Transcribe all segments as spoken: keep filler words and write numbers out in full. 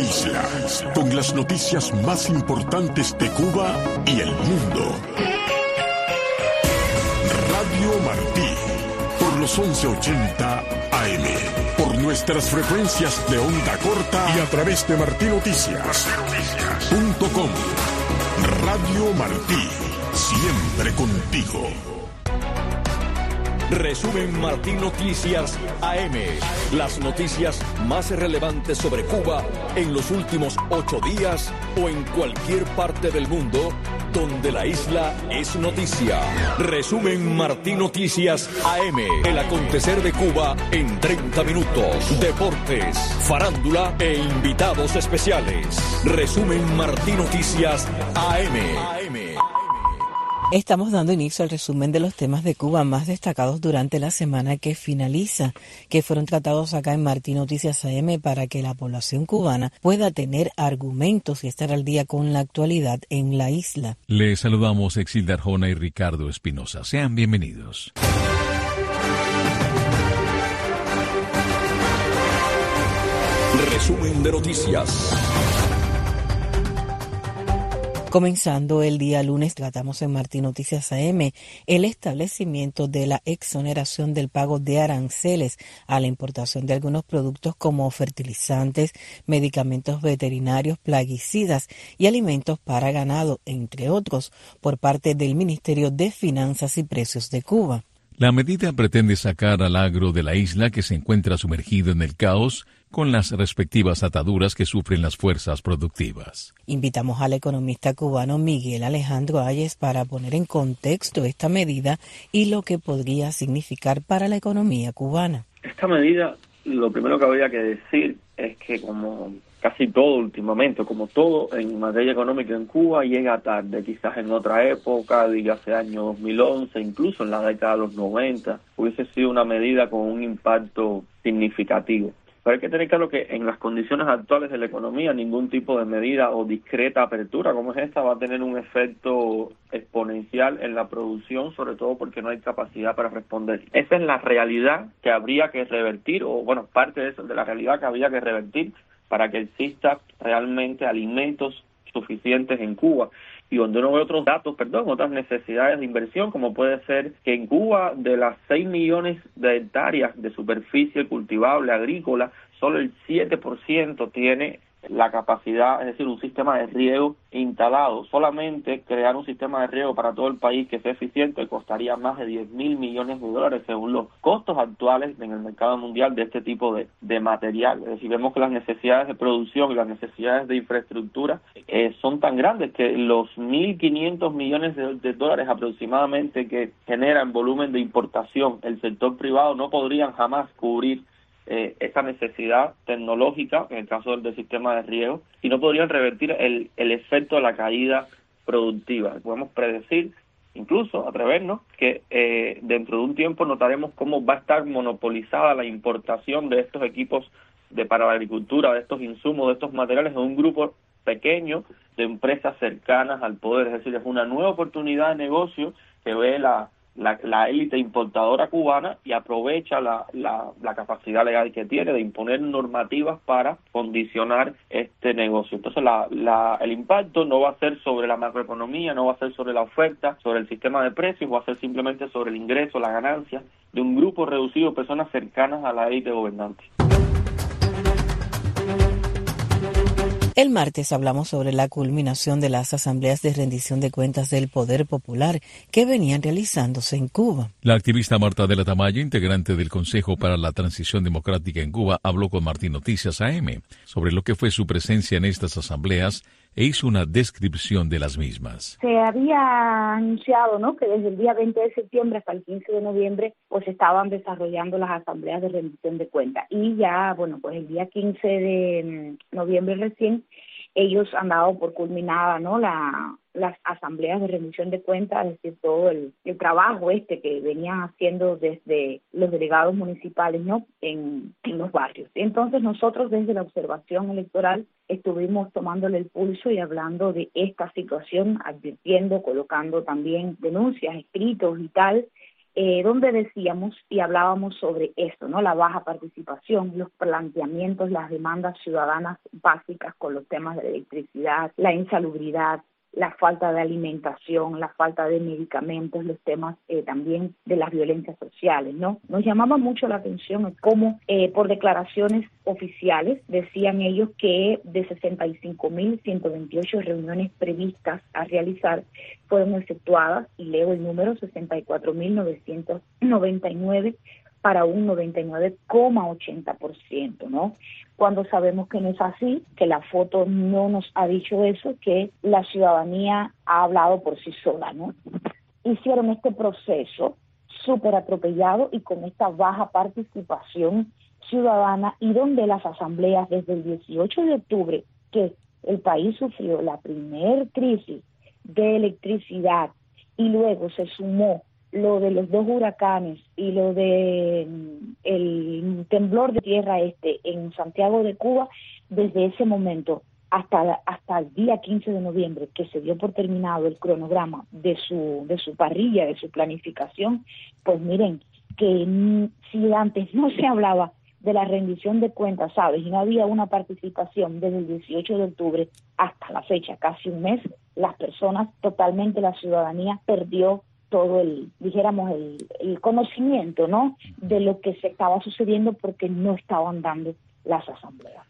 isla, con las noticias más importantes de Cuba y el mundo. Radio Martí, por los once ochenta A M, por nuestras frecuencias de onda corta y a través de martinoticias punto com. Radio Martí, siempre contigo. Resumen Martín Noticias A M. Las noticias más relevantes sobre Cuba en los últimos ocho días o en cualquier parte del mundo donde la isla es noticia. Resumen Martín Noticias A M. El acontecer de Cuba en treinta minutos. Deportes, farándula e invitados especiales. Resumen Martín Noticias A M. Estamos dando inicio al resumen de los temas de Cuba más destacados durante la semana que finaliza, que fueron tratados acá en Martín Noticias A M para que la población cubana pueda tener argumentos y estar al día con la actualidad en la isla. Les saludamos Exilda Arjona y Ricardo Espinosa. Sean bienvenidos. Resumen de noticias. Comenzando el día lunes, tratamos en Martín Noticias A M el establecimiento de la exoneración del pago de aranceles a la importación de algunos productos como fertilizantes, medicamentos veterinarios, plaguicidas y alimentos para ganado, entre otros, por parte del Ministerio de Finanzas y Precios de Cuba. La medida pretende sacar al agro de la isla, que se encuentra sumergido en el caos, con las respectivas ataduras que sufren las fuerzas productivas. Invitamos al economista cubano Miguel Alejandro Ayes para poner en contexto esta medida y lo que podría significar para la economía cubana. Esta medida, lo primero que habría que decir es que, como casi todo últimamente, como todo en materia económica en Cuba, llega tarde. Quizás en otra época, dígase año dos mil once, incluso en la década de los noventa, hubiese sido una medida con un impacto significativo. Pero hay que tener claro que en las condiciones actuales de la economía, ningún tipo de medida o discreta apertura como es esta va a tener un efecto exponencial en la producción, sobre todo porque no hay capacidad para responder. Esa es la realidad que habría que revertir, o bueno, parte de eso, de la realidad que habría que revertir para que exista realmente alimentos suficientes en Cuba. Y donde uno ve otros datos, perdón, otras necesidades de inversión, como puede ser que en Cuba, de las seis millones de hectáreas de superficie cultivable agrícola, solo el siete por ciento tiene la capacidad, es decir, un sistema de riego instalado. Solamente crear un sistema de riego para todo el país que sea eficiente costaría más de diez mil millones de dólares según los costos actuales en el mercado mundial de este tipo de, de material. Es decir, vemos que las necesidades de producción y las necesidades de infraestructura eh, son tan grandes que los mil quinientos millones de, de dólares aproximadamente que genera en volumen de importación el sector privado no podrían jamás cubrir Eh, esa necesidad tecnológica, en el caso del, del sistema de riego, y no podrían revertir el, el efecto de la caída productiva. Podemos predecir, incluso atrevernos, que eh, dentro de un tiempo notaremos cómo va a estar monopolizada la importación de estos equipos de para la agricultura, de estos insumos, de estos materiales, en un grupo pequeño de empresas cercanas al poder. Es decir, es una nueva oportunidad de negocio que ve la La, la élite importadora cubana y aprovecha la, la, la capacidad legal que tiene de imponer normativas para condicionar este negocio. Entonces la, la, el impacto no va a ser sobre la macroeconomía, no va a ser sobre la oferta, sobre el sistema de precios, va a ser simplemente sobre el ingreso, la ganancia de un grupo reducido de personas cercanas a la élite gobernante. El martes hablamos sobre la culminación de las asambleas de rendición de cuentas del Poder Popular que venían realizándose en Cuba. La activista Marta de la Tamayo, integrante del Consejo para la Transición Democrática en Cuba, habló con Martín Noticias A M sobre lo que fue su presencia en estas asambleas e hizo una descripción de las mismas. Se había anunciado, ¿no?, que desde el día veinte de septiembre hasta el quince de noviembre pues estaban desarrollando las asambleas de rendición de cuentas. Y ya, bueno, pues el día quince de noviembre recién ellos han dado por culminada, ¿no?, la, las asambleas de rendición de cuentas, es decir, todo el, el trabajo este que venían haciendo desde los delegados municipales, ¿no?, en, en los barrios. Entonces nosotros desde la observación electoral estuvimos tomándole el pulso y hablando de esta situación, advirtiendo, colocando también denuncias, escritos y tal, eh, donde decíamos y hablábamos sobre esto, ¿no? La baja participación, los planteamientos, las demandas ciudadanas básicas con los temas de electricidad, la insalubridad, la falta de alimentación, la falta de medicamentos, los temas eh, también de las violencias sociales, ¿no? Nos llamaba mucho la atención cómo eh, por declaraciones oficiales decían ellos que de sesenta y cinco mil ciento veintiocho reuniones previstas a realizar fueron efectuadas, y leo el número, sesenta y cuatro mil novecientos noventa y nueve para un noventa y nueve coma ochenta por ciento, ¿no? Cuando sabemos que no es así, que la foto no nos ha dicho eso, que la ciudadanía ha hablado por sí sola, ¿no? Hicieron este proceso súper atropellado y con esta baja participación ciudadana, y donde las asambleas desde el dieciocho de octubre, que el país sufrió la primer crisis de electricidad y luego se sumó lo de los dos huracanes y lo de el temblor de tierra este en Santiago de Cuba, desde ese momento hasta hasta el día quince de noviembre, que se dio por terminado el cronograma de su de su parrilla, de su planificación, pues miren, que si antes no se hablaba de la rendición de cuentas, ¿sabes? Y no había una participación desde el dieciocho de octubre hasta la fecha, casi un mes, las personas, totalmente la ciudadanía perdió todo el, dijéramos, el, el conocimiento, ¿no?, de lo que se estaba sucediendo, porque no estaban dando las asambleas.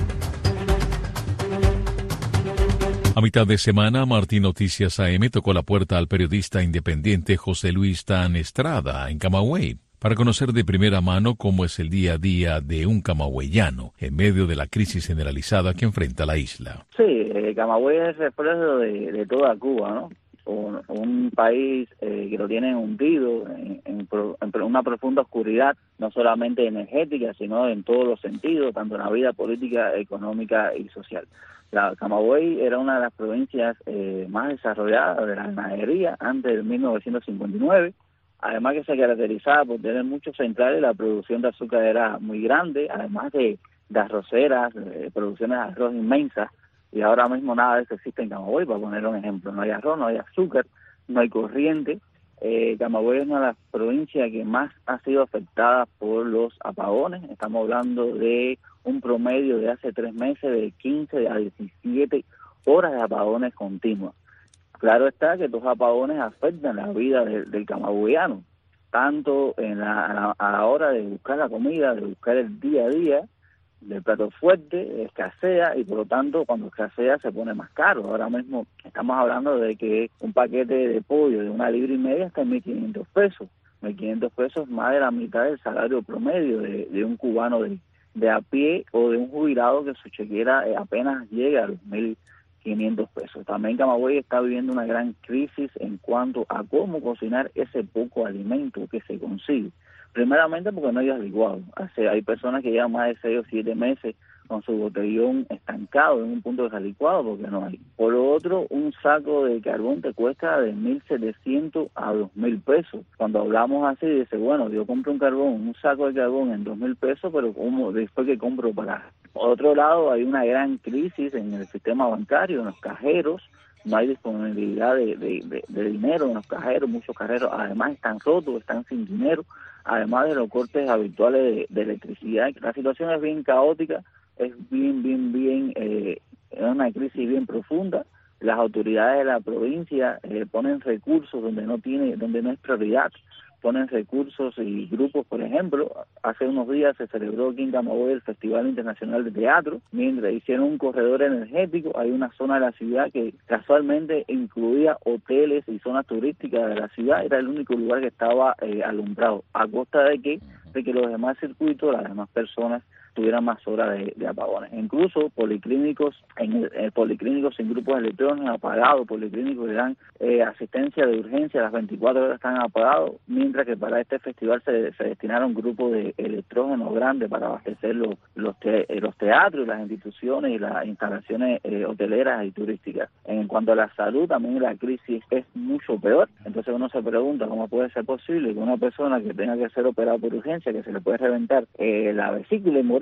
A mitad de semana, Martín Noticias A M tocó la puerta al periodista independiente José Luis Tan Estrada en Camagüey para conocer de primera mano cómo es el día a día de un camagüeyano en medio de la crisis generalizada que enfrenta la isla. Sí, eh, Camagüey es el reflejo de, de toda Cuba, ¿no? Un, un país eh, que lo tiene hundido en, en, en una profunda oscuridad, no solamente energética, sino en todos los sentidos, tanto en la vida política, económica y social. La Camagüey era una de las provincias eh, más desarrolladas de la ganadería antes de mil novecientos cincuenta y nueve, además que se caracterizaba por tener muchos centrales, la producción de azúcar era muy grande, además de, de arroceras, de producciones de arroz inmensas. Y ahora mismo nada de eso existe en Camagüey, para poner un ejemplo. No hay arroz, no hay azúcar, no hay corriente. Eh, Camagüey es una de las provincias que más ha sido afectada por los apagones. Estamos hablando de un promedio de hace tres meses de quince a diecisiete horas de apagones continuos. Claro está que estos apagones afectan la vida de, del camagüeyano, tanto en la, a, la, a la hora de buscar la comida, de buscar el día a día, del plato fuerte, escasea, y por lo tanto cuando escasea se pone más caro. Ahora mismo estamos hablando de que un paquete de pollo de una libra y media está en mil quinientos pesos. mil quinientos pesos, más de la mitad del salario promedio de, de un cubano de, de a pie, o de un jubilado que su chequera apenas llega a los mil quinientos pesos. También Camagüey está viviendo una gran crisis en cuanto a cómo cocinar ese poco alimento que se consigue. Primeramente porque no hay licuado. Hay personas que llevan más de seis o siete meses con su botellón estancado en un punto de licuado porque no hay. Por lo otro, un saco de carbón te cuesta de mil setecientos a dos mil pesos. Cuando hablamos así, dice, bueno, yo compro un carbón, un saco de carbón en dos mil pesos, pero ¿cómo después que compro para? Por otro lado, hay una gran crisis en el sistema bancario, en los cajeros. No hay disponibilidad de, de, de, de dinero en los cajeros. Muchos cajeros además están rotos, están sin dinero, además de los cortes habituales de, de electricidad. La situación es bien caótica, es bien, bien, bien, eh, es una crisis bien profunda. Las autoridades de la provincia eh, ponen recursos donde no tiene, donde no es prioridad, ponen recursos y grupos. Por ejemplo, hace unos días se celebró aquí en Camagüey el Festival Internacional de Teatro, mientras hicieron un corredor energético. Hay una zona de la ciudad que casualmente incluía hoteles y zonas turísticas de la ciudad, era el único lugar que estaba eh, alumbrado, a costa de que, de que los demás circuitos, las demás personas tuvieran más horas de, de apagones. Incluso policlínicos en eh, policlínicos en grupos electrónicos apagados, policlínicos que dan eh, asistencia de urgencia a las veinticuatro horas están apagados, mientras que para este festival se, se destinaron grupos de electrógenos grandes para abastecer los los, te, los teatros y las instituciones y las instalaciones eh, hoteleras y turísticas. En cuanto a la salud, también la crisis es mucho peor. Entonces uno se pregunta cómo puede ser posible que una persona que tenga que ser operada por urgencia, que se le puede reventar eh, la vesícula y morir,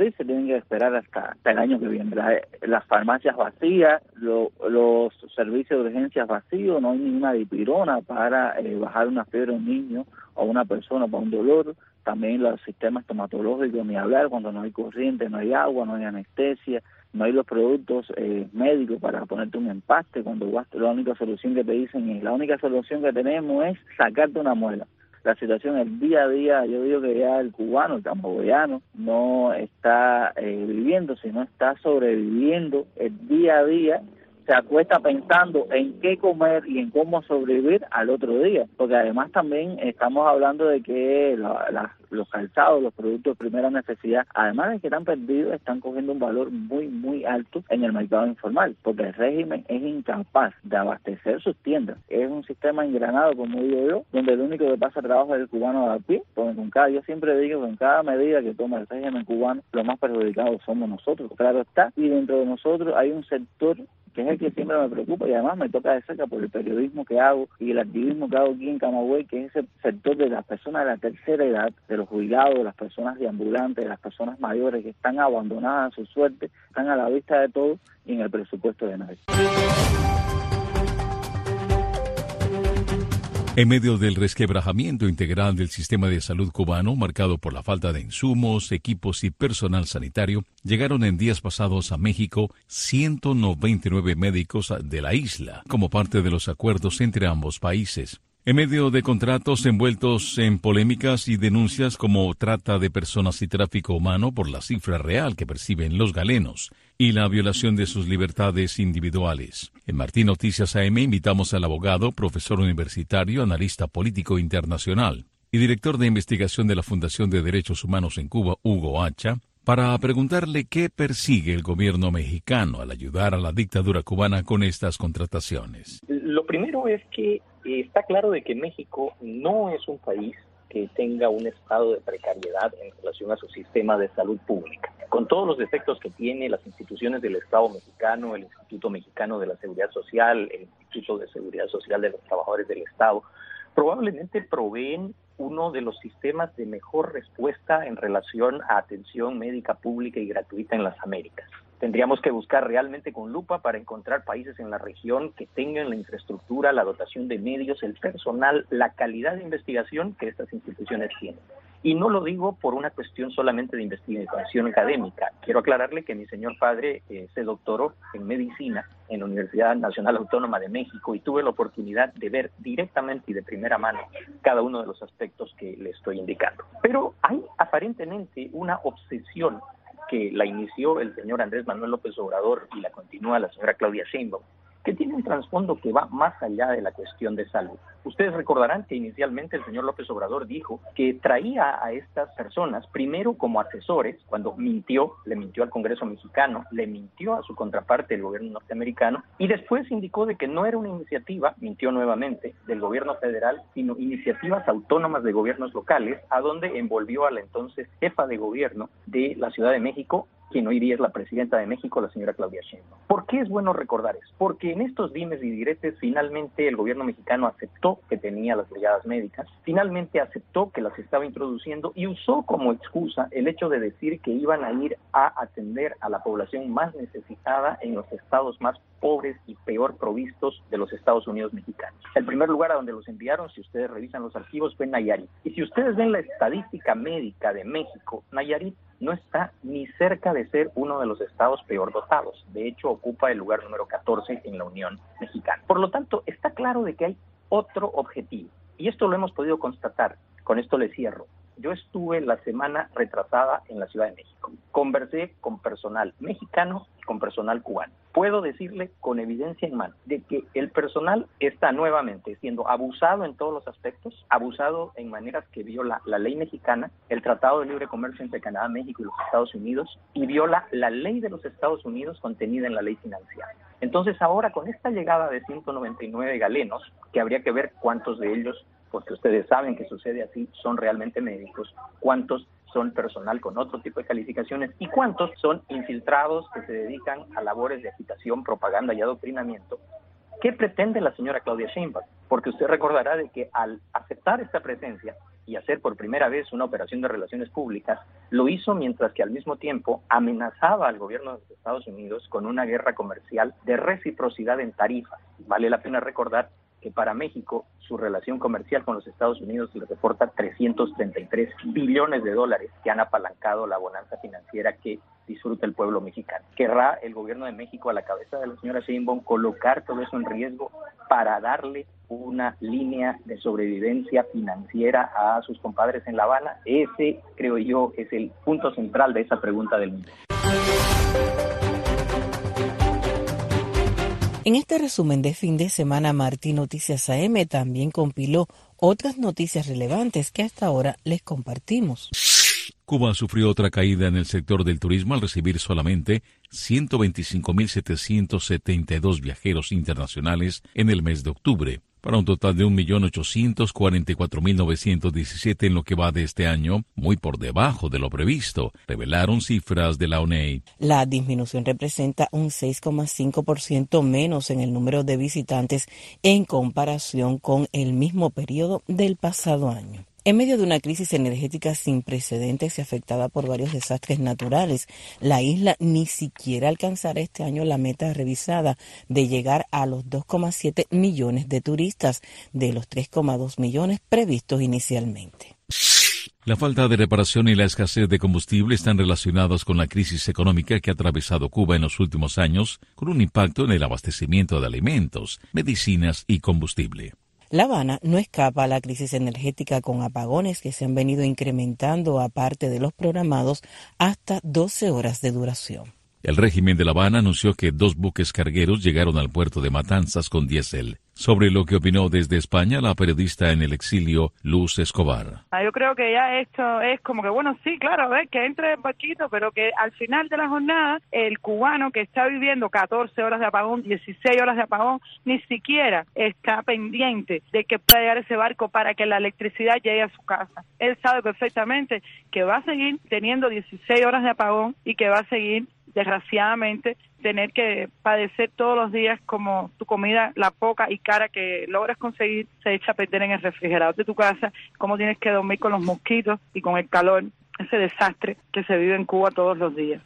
abrir, se tienen que esperar hasta, hasta el año que viene. La, las farmacias vacías, lo, los servicios de urgencias vacíos, no hay ninguna dipirona para eh, bajar una fiebre a un niño o a una persona para un dolor. También los sistemas estomatológicos, ni hablar, cuando no hay corriente, no hay agua, no hay anestesia, no hay los productos eh, médicos para ponerte un empaste. Cuando vas, la única solución que te dicen es, la única solución que tenemos es sacarte una muela. La situación, el día a día, yo digo que ya el cubano, el camboyano, no está eh, viviendo, sino está sobreviviendo el día a día. Se acuesta pensando en qué comer y en cómo sobrevivir al otro día, porque además también estamos hablando de que la, la, los calzados, los productos de primera necesidad, además de que están perdidos, están cogiendo un valor muy, muy alto en el mercado informal, porque el régimen es incapaz de abastecer sus tiendas. Es un sistema engranado, como digo yo, donde el único que pasa trabajo es el cubano de a pie, porque con cada, yo siempre digo que en cada medida que toma el régimen cubano, los más perjudicados somos nosotros, claro está, y dentro de nosotros hay un sector que es el que siempre me preocupa y además me toca de cerca por el periodismo que hago y el activismo que hago aquí en Camagüey, que es ese sector de las personas de la tercera edad, de los jubilados, de las personas deambulantes, de las personas mayores que están abandonadas a su suerte, están a la vista de todos y en el presupuesto de nadie. En medio del resquebrajamiento integral del sistema de salud cubano, marcado por la falta de insumos, equipos y personal sanitario, llegaron en días pasados a México ciento noventa y nueve médicos de la isla, como parte de los acuerdos entre ambos países. En medio de contratos envueltos en polémicas y denuncias como trata de personas y tráfico humano por la cifra real que perciben los galenos y la violación de sus libertades individuales. En Martín Noticias A M invitamos al abogado, profesor universitario, analista político internacional y director de investigación de la Fundación de Derechos Humanos en Cuba, Hugo Hacha, para preguntarle qué persigue el gobierno mexicano al ayudar a la dictadura cubana con estas contrataciones. Lo primero es que está claro de que México no es un país que tenga un estado de precariedad en relación a su sistema de salud pública. Con todos los defectos que tiene, las instituciones del Estado mexicano, el Instituto Mexicano de la Seguridad Social, el Instituto de Seguridad Social de los Trabajadores del Estado, probablemente proveen uno de los sistemas de mejor respuesta en relación a atención médica pública y gratuita en las Américas. Tendríamos que buscar realmente con lupa para encontrar países en la región que tengan la infraestructura, la dotación de medios, el personal, la calidad de investigación que estas instituciones tienen. Y no lo digo por una cuestión solamente de investigación académica. Quiero aclararle que mi señor padre eh, se doctoró en medicina en la Universidad Nacional Autónoma de México y tuve la oportunidad de ver directamente y de primera mano cada uno de los aspectos que le estoy indicando. Pero hay aparentemente una obsesión que la inició el señor Andrés Manuel López Obrador y la continúa la señora Claudia Sheinbaum, que tiene un trasfondo que va más allá de la cuestión de salud. Ustedes recordarán que inicialmente el señor López Obrador dijo que traía a estas personas primero como asesores, cuando mintió, le mintió al Congreso mexicano, le mintió a su contraparte, el gobierno norteamericano, y después indicó de que no era una iniciativa, mintió nuevamente, del gobierno federal, sino iniciativas autónomas de gobiernos locales, a donde envolvió a la entonces jefa de gobierno de la Ciudad de México, quien hoy día es la presidenta de México, la señora Claudia Sheinbaum. ¿Por qué es bueno recordar eso? Porque en estos dimes y diretes finalmente el gobierno mexicano aceptó que tenía las brigadas médicas, finalmente aceptó que las estaba introduciendo y usó como excusa el hecho de decir que iban a ir a atender a la población más necesitada en los estados más pobres y peor provistos de los Estados Unidos mexicanos. El primer lugar a donde los enviaron, si ustedes revisan los archivos, fue Nayarit. Y si ustedes ven la estadística médica de México, Nayarit no está ni cerca de ser uno de los estados peor dotados. De hecho, ocupa el lugar número catorce en la Unión Mexicana. Por lo tanto, está claro de que hay otro objetivo. Y esto lo hemos podido constatar. Con esto le cierro. Yo estuve la semana retrasada en la Ciudad de México. Conversé con personal mexicano y con personal cubano. Puedo decirle con evidencia en mano de que el personal está nuevamente siendo abusado en todos los aspectos, abusado en maneras que viola la ley mexicana, el Tratado de Libre Comercio entre Canadá, México y los Estados Unidos, y viola la ley de los Estados Unidos contenida en la ley financiera. Entonces ahora con esta llegada de ciento noventa y nueve galenos, que habría que ver cuántos de ellos, porque ustedes saben que sucede así, son realmente médicos, cuántos son personal con otro tipo de calificaciones y cuántos son infiltrados que se dedican a labores de agitación, propaganda y adoctrinamiento. ¿Qué pretende la señora Claudia Sheinbaum? Porque usted recordará de que al aceptar esta presencia, y hacer por primera vez una operación de relaciones públicas, lo hizo mientras que al mismo tiempo amenazaba al gobierno de los Estados Unidos con una guerra comercial de reciprocidad en tarifas. Vale la pena recordar que para México su relación comercial con los Estados Unidos le reporta trescientos treinta y tres billones de dólares que han apalancado la bonanza financiera que disfruta el pueblo mexicano. ¿Querrá el gobierno de México, a la cabeza de la señora Sheinbaum, colocar todo eso en riesgo para darle una línea de sobrevivencia financiera a sus compadres en La Habana? Ese, creo yo, es el punto central de esa pregunta del mundo. En este resumen de fin de semana, Martín Noticias A M también compiló otras noticias relevantes que hasta ahora les compartimos. Cuba sufrió otra caída en el sector del turismo al recibir solamente ciento veinticinco mil setecientos setenta y dos viajeros internacionales en el mes de octubre, para un total de un millón ochocientos cuarenta y cuatro mil novecientos diecisiete en lo que va de este año, muy por debajo de lo previsto, revelaron cifras de la O N E. La disminución representa un seis coma cinco por ciento menos en el número de visitantes en comparación con el mismo periodo del pasado año. En medio de una crisis energética sin precedentes y afectada por varios desastres naturales, la isla ni siquiera alcanzará este año la meta revisada de llegar a los dos coma siete millones de turistas de los tres coma dos millones previstos inicialmente. La falta de reparación y la escasez de combustible están relacionados con la crisis económica que ha atravesado Cuba en los últimos años, con un impacto en el abastecimiento de alimentos, medicinas y combustible. La Habana no escapa a la crisis energética con apagones que se han venido incrementando, aparte de los programados, hasta doce horas de duración. El régimen de La Habana anunció que dos buques cargueros llegaron al puerto de Matanzas con diésel. Sobre lo que opinó desde España la periodista en el exilio, Luz Escobar. Yo creo que ya esto es como que, bueno, sí, claro, a ver, que entre el barquito, pero que al final de la jornada, el cubano que está viviendo catorce horas de apagón, dieciséis horas de apagón, ni siquiera está pendiente de que pueda llegar ese barco para que la electricidad llegue a su casa. Él sabe perfectamente que va a seguir teniendo dieciséis horas de apagón y que va a seguir, desgraciadamente, tener que padecer todos los días como tu comida, la poca y cara que logras conseguir, se echa a perder en el refrigerador de tu casa, cómo tienes que dormir con los mosquitos y con el calor, ese desastre que se vive en Cuba todos los días.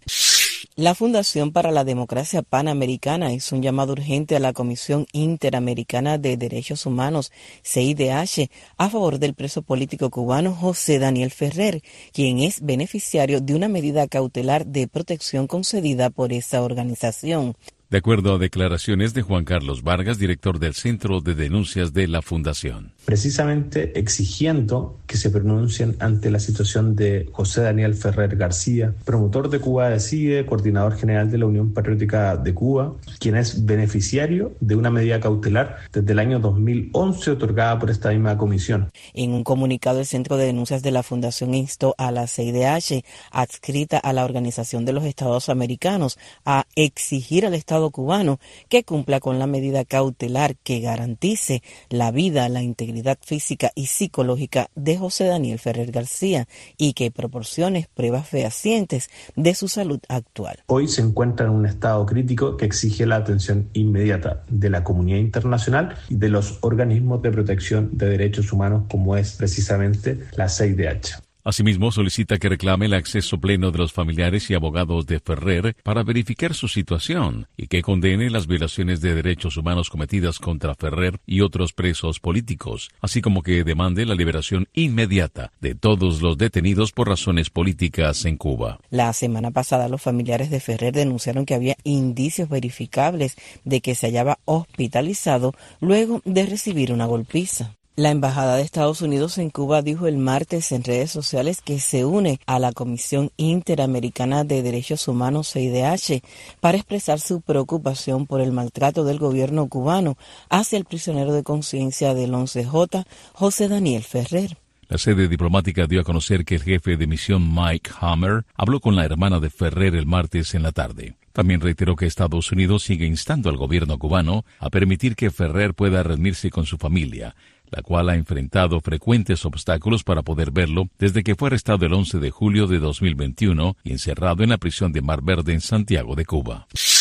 La Fundación para la Democracia Panamericana hizo un llamado urgente a la Comisión Interamericana de Derechos Humanos, C I D H, a favor del preso político cubano José Daniel Ferrer, quien es beneficiario de una medida cautelar de protección concedida por esa organización. De acuerdo a declaraciones de Juan Carlos Vargas, director del Centro de Denuncias de la Fundación. Precisamente exigiendo que se pronuncien ante la situación de José Daniel Ferrer García, promotor de Cuba Decide, coordinador general de la Unión Patriótica de Cuba, quien es beneficiario de una medida cautelar desde el año dos mil once otorgada por esta misma comisión. En un comunicado, el Centro de Denuncias de la Fundación instó a la C I D H, adscrita a la Organización de los Estados Americanos, a exigir al Estado cubano que cumpla con la medida cautelar que garantice la vida, la integridad física y psicológica de José Daniel Ferrer García y que proporcione pruebas fehacientes de su salud actual. Hoy se encuentra en un estado crítico que exige la atención inmediata de la comunidad internacional y de los organismos de protección de derechos humanos como es precisamente la C I D H. Asimismo, solicita que reclame el acceso pleno de los familiares y abogados de Ferrer para verificar su situación y que condene las violaciones de derechos humanos cometidas contra Ferrer y otros presos políticos, así como que demande la liberación inmediata de todos los detenidos por razones políticas en Cuba. La semana pasada, los familiares de Ferrer denunciaron que había indicios verificables de que se hallaba hospitalizado luego de recibir una golpiza. La Embajada de Estados Unidos en Cuba dijo el martes en redes sociales que se une a la Comisión Interamericana de Derechos Humanos, C I D H, para expresar su preocupación por el maltrato del gobierno cubano hacia el prisionero de conciencia del once J, José Daniel Ferrer. La sede diplomática dio a conocer que el jefe de misión Mike Hammer habló con la hermana de Ferrer el martes en la tarde. También reiteró que Estados Unidos sigue instando al gobierno cubano a permitir que Ferrer pueda reunirse con su familia, la cual ha enfrentado frecuentes obstáculos para poder verlo desde que fue arrestado el once de julio de dos mil veintiuno y encerrado en la prisión de Mar Verde en Santiago de Cuba.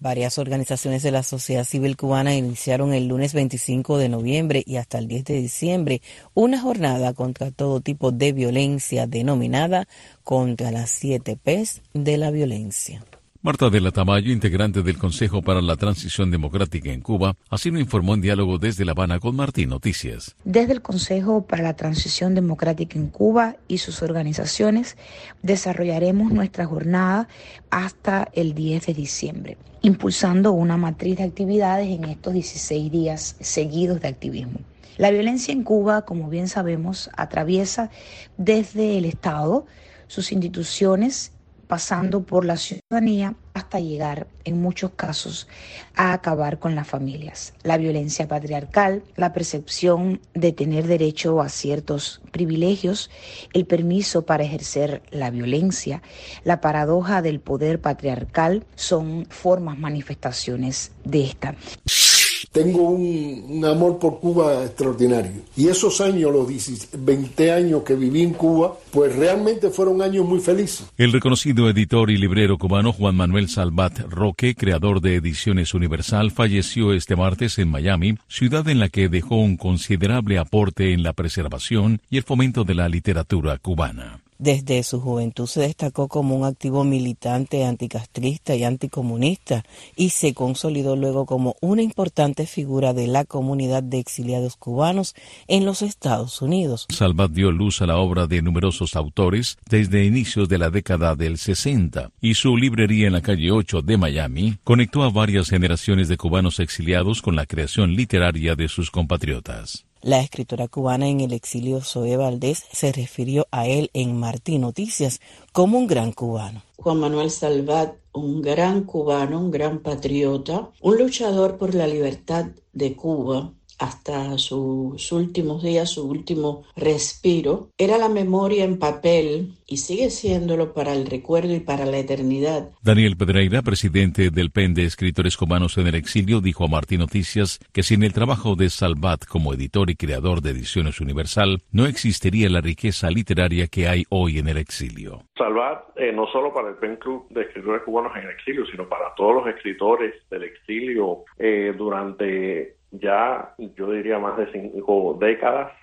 Varias organizaciones de la sociedad civil cubana iniciaron el lunes veinticinco de noviembre y hasta el diez de diciembre una jornada contra todo tipo de violencia denominada Contra las siete P's de la violencia. Marta de la Tamayo, integrante del Consejo para la Transición Democrática en Cuba, así lo informó en diálogo desde La Habana con Martín Noticias. Desde el Consejo para la Transición Democrática en Cuba y sus organizaciones desarrollaremos nuestra jornada hasta el diez de diciembre, impulsando una matriz de actividades en estos dieciséis días seguidos de activismo. La violencia en Cuba, como bien sabemos, atraviesa desde el Estado, sus instituciones, pasando por la ciudadanía hasta llegar, en muchos casos, a acabar con las familias. La violencia patriarcal, la percepción de tener derecho a ciertos privilegios, el permiso para ejercer la violencia, la paradoja del poder patriarcal son formas, manifestaciones de esta. Tengo un, un amor por Cuba extraordinario. Y esos años, los veinte años que viví en Cuba, pues realmente fueron años muy felices. El reconocido editor y librero cubano Juan Manuel Salvat Roque, creador de Ediciones Universal, falleció este martes en Miami, ciudad en la que dejó un considerable aporte en la preservación y el fomento de la literatura cubana. Desde su juventud se destacó como un activo militante anticastrista y anticomunista y se consolidó luego como una importante figura de la comunidad de exiliados cubanos en los Estados Unidos. Salvat dio luz a la obra de numerosos autores desde inicios de la década del sesenta y su librería en la calle ocho de Miami conectó a varias generaciones de cubanos exiliados con la creación literaria de sus compatriotas. La escritora cubana en el exilio Zoe Valdés se refirió a él en Martín Noticias como un gran cubano. Juan Manuel Salvat, un gran cubano, un gran patriota, un luchador por la libertad de Cuba hasta sus últimos días, su último respiro. Era la memoria en papel y sigue siéndolo para el recuerdo y para la eternidad. Daniel Pedreira, presidente del P E N de Escritores Cubanos en el Exilio, dijo a Martín Noticias que sin el trabajo de Salvat como editor y creador de Ediciones Universal, no existiría la riqueza literaria que hay hoy en el exilio. Salvat, eh, no solo para el P E N Club de Escritores Cubanos en el Exilio, sino para todos los escritores del exilio eh, durante ya, yo diría, más de cinco décadas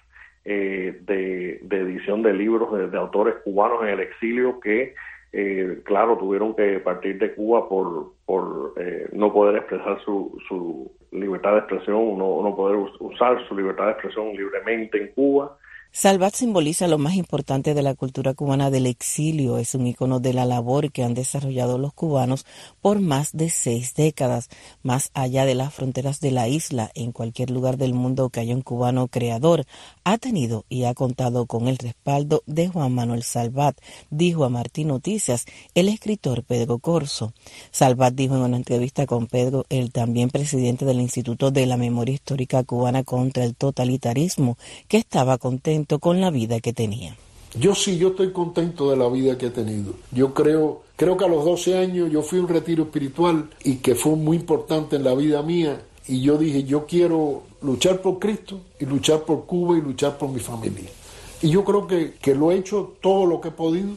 eh, de, de edición de libros de, de autores cubanos en el exilio que, eh, claro, tuvieron que partir de Cuba por, por eh, no poder expresar su, su libertad de expresión, no, no poder usar su libertad de expresión libremente en Cuba. Salvat simboliza lo más importante de la cultura cubana del exilio. Es un icono de la labor que han desarrollado los cubanos por más de seis décadas, más allá de las fronteras de la isla. En cualquier lugar del mundo que haya un cubano creador, ha tenido y ha contado con el respaldo de Juan Manuel Salvat, dijo a Martín Noticias el escritor Pedro Corso. Salvat dijo en una entrevista con Pedro, el también presidente del Instituto de la Memoria Histórica Cubana contra el Totalitarismo, que estaba contento con la vida que tenía. Yo sí, yo estoy contento de la vida que he tenido. Yo creo, creo que a los doce años yo fui a un retiro espiritual y que fue muy importante en la vida mía. Y yo dije, yo quiero luchar por Cristo y luchar por Cuba y luchar por mi familia. Y yo creo que, que lo he hecho todo lo que he podido.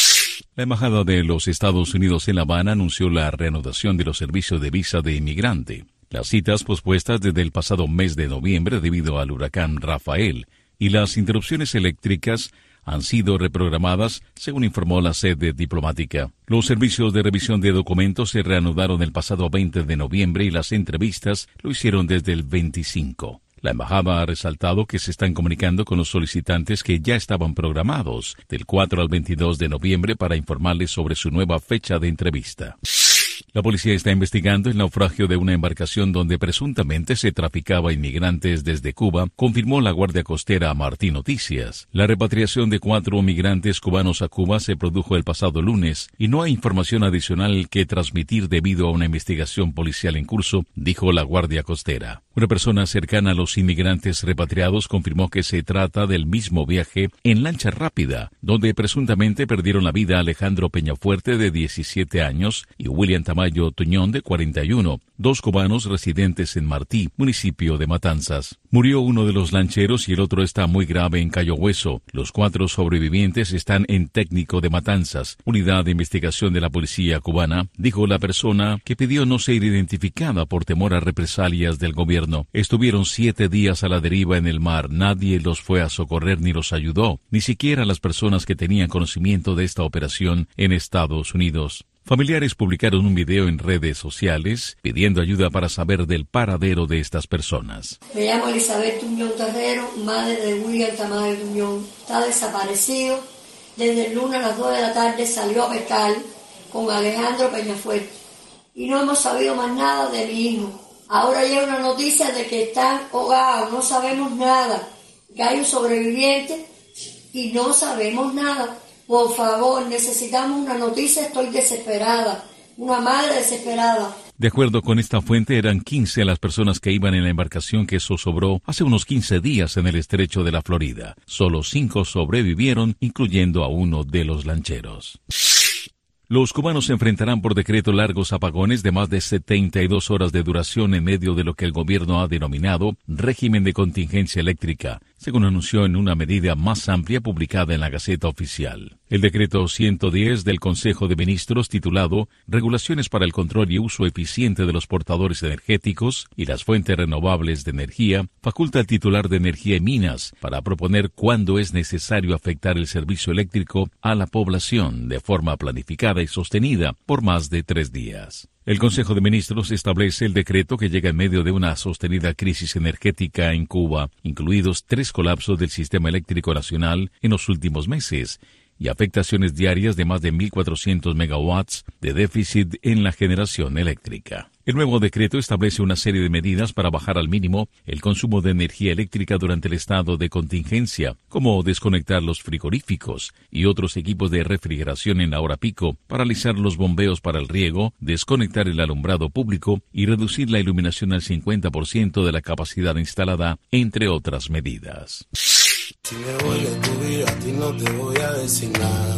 La Embajada de los Estados Unidos en La Habana anunció la reanudación de los servicios de visa de inmigrante. Las citas pospuestas desde el pasado mes de noviembre debido al huracán Rafael y las interrupciones eléctricas han sido reprogramadas, según informó la sede diplomática. Los servicios de revisión de documentos se reanudaron el pasado veinte de noviembre y las entrevistas lo hicieron desde el veinticinco. La embajada ha resaltado que se están comunicando con los solicitantes que ya estaban programados del cuatro al veintidós de noviembre para informarles sobre su nueva fecha de entrevista. La policía está investigando el naufragio de una embarcación donde presuntamente se traficaba inmigrantes desde Cuba, confirmó la Guardia Costera a Martín Noticias. La repatriación de cuatro migrantes cubanos a Cuba se produjo el pasado lunes y no hay información adicional que transmitir debido a una investigación policial en curso, dijo la Guardia Costera. Una persona cercana a los inmigrantes repatriados confirmó que se trata del mismo viaje en lancha rápida, donde presuntamente perdieron la vida Alejandro Peñafuerte, de diecisiete años, y William Tamayo, Tamayo Tuñón, de cuarenta y uno, dos cubanos residentes en Martí, municipio de Matanzas. Murió uno de los lancheros y el otro está muy grave en Cayo Hueso. Los cuatro sobrevivientes están en Técnico de Matanzas, unidad de investigación de la policía cubana, dijo la persona que pidió no ser identificada por temor a represalias del gobierno. Estuvieron siete días a la deriva en el mar. Nadie los fue a socorrer ni los ayudó, ni siquiera las personas que tenían conocimiento de esta operación en Estados Unidos. Familiares publicaron un video en redes sociales pidiendo ayuda para saber del paradero de estas personas. Me llamo Elizabeth Tuñón Terrero, madre de William Tamayo Tuñón. Está desaparecido. Desde el lunes a las dos de la tarde salió a pescar con Alejandro Peñafuerte. Y no hemos sabido más nada de mi hijo. Ahora llega una noticia de que están ahogados, no sabemos nada. Que hay un sobreviviente y no sabemos nada. Por favor, necesitamos una noticia, estoy desesperada. Una madre desesperada. De acuerdo con esta fuente, eran quince las personas que iban en la embarcación que zozobró hace unos quince días en el estrecho de la Florida. Solo cinco sobrevivieron, incluyendo a uno de los lancheros. Los cubanos se enfrentarán por decreto largos apagones de más de setenta y dos horas de duración en medio de lo que el gobierno ha denominado régimen de contingencia eléctrica, según anunció en una medida más amplia publicada en la Gaceta Oficial. El decreto ciento diez del Consejo de Ministros, titulado Regulaciones para el control y uso eficiente de los portadores energéticos y las fuentes renovables de energía, faculta al titular de Energía y Minas para proponer cuándo es necesario afectar el servicio eléctrico a la población de forma planificada y sostenida por más de tres días. El Consejo de Ministros establece el decreto que llega en medio de una sostenida crisis energética en Cuba, incluidos tres colapsos del sistema eléctrico nacional en los últimos meses y afectaciones diarias de más de mil cuatrocientos megawatts de déficit en la generación eléctrica. El nuevo decreto establece una serie de medidas para bajar al mínimo el consumo de energía eléctrica durante el estado de contingencia, como desconectar los frigoríficos y otros equipos de refrigeración en la hora pico, paralizar los bombeos para el riego, desconectar el alumbrado público y reducir la iluminación al cincuenta por ciento de la capacidad instalada, entre otras medidas. Si me voy de tu vida, a ti no te voy a decir nada.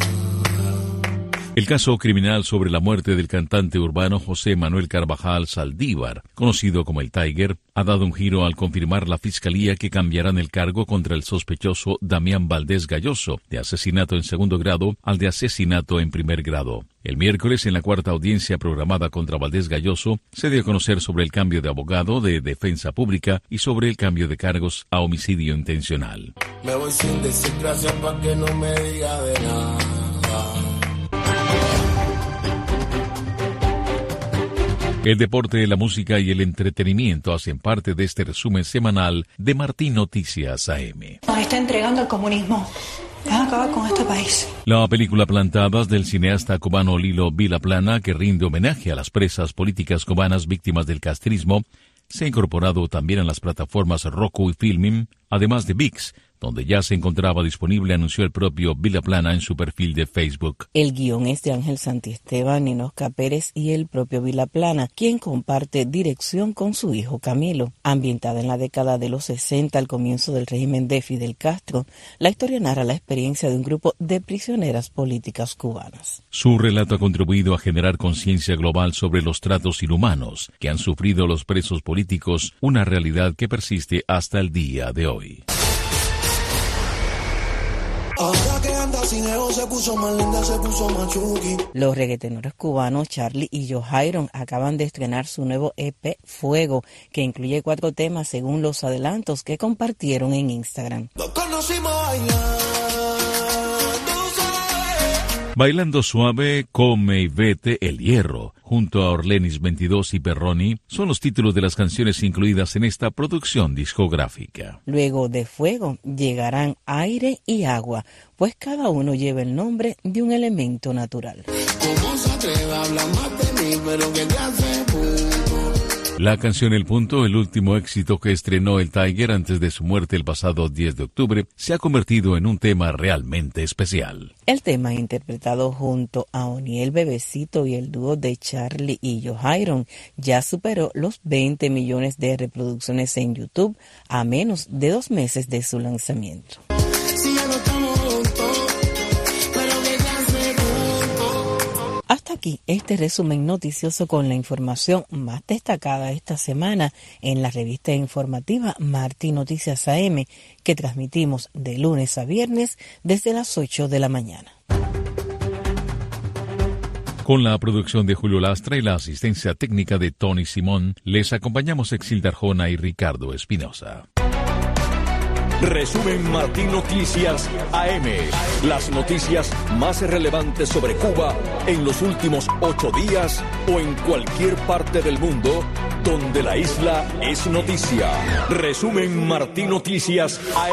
El caso criminal sobre la muerte del cantante urbano José Manuel Carvajal Saldívar, conocido como el Tiger, ha dado un giro al confirmar la Fiscalía que cambiarán el cargo contra el sospechoso Damián Valdés Galloso, de asesinato en segundo grado al de asesinato en primer grado. El miércoles, en la cuarta audiencia programada contra Valdés Galloso, se dio a conocer sobre el cambio de abogado de defensa pública y sobre el cambio de cargos a homicidio intencional. Me voy sin decir gracias para que no me diga de nada. El deporte, la música y el entretenimiento hacen parte de este resumen semanal de Martín Noticias A M. Nos está entregando el comunismo. Van a acabar con este país. La película Plantadas del cineasta cubano Lilo Vilaplana, que rinde homenaje a las presas políticas cubanas víctimas del castrismo, se ha incorporado también a las plataformas Roku y Filmin, además de V I X, donde ya se encontraba disponible, anunció el propio Vilaplana en su perfil de Facebook. El guión es de Ángel Santiesteban, Ninosca Pérez y el propio Vilaplana, quien comparte dirección con su hijo Camilo. Ambientada en la década de los sesenta, al comienzo del régimen de Fidel Castro, la historia narra la experiencia de un grupo de prisioneras políticas cubanas. Su relato ha contribuido a generar conciencia global sobre los tratos inhumanos que han sufrido los presos políticos, una realidad que persiste hasta el día de hoy. Ahora que anda sin ego se puso más linda, se puso más chuki. Los reggaetoneros cubanos Charlie y Joe Jairon acaban de estrenar su nuevo E P Fuego, que incluye cuatro temas según los adelantos que compartieron en Instagram. Nos conocimos bailando. Bailando Suave, Come y Vete, El Hierro, junto a Orlenis veintidós y Perroni, son los títulos de las canciones incluidas en esta producción discográfica. Luego de Fuego llegarán Aire y Agua, pues cada uno lleva el nombre de un elemento natural. ¿Cómo se atreve a hablar más de mí, pero que te hace punto? La canción El Punto, el último éxito que estrenó el Tiger antes de su muerte el pasado diez de octubre, se ha convertido en un tema realmente especial. El tema, interpretado junto a Oniel Bebecito y el dúo de Charlie y Joe Jairon, ya superó los veinte millones de reproducciones en YouTube a menos de dos meses de su lanzamiento. Si ya no estamos juntos, pero que te hace punto. Hasta aquí aquí este resumen noticioso con la información más destacada esta semana en la revista informativa Martí Noticias A M, que transmitimos de lunes a viernes desde las ocho de la mañana. Con la producción de Julio Lastra y la asistencia técnica de Tony Simón, les acompañamos Exilda Arjona y Ricardo Espinosa. Resumen Martí Noticias A M. Las noticias más relevantes sobre Cuba en los últimos ocho días o en cualquier parte del mundo donde la isla es noticia. Resumen Martí Noticias A M.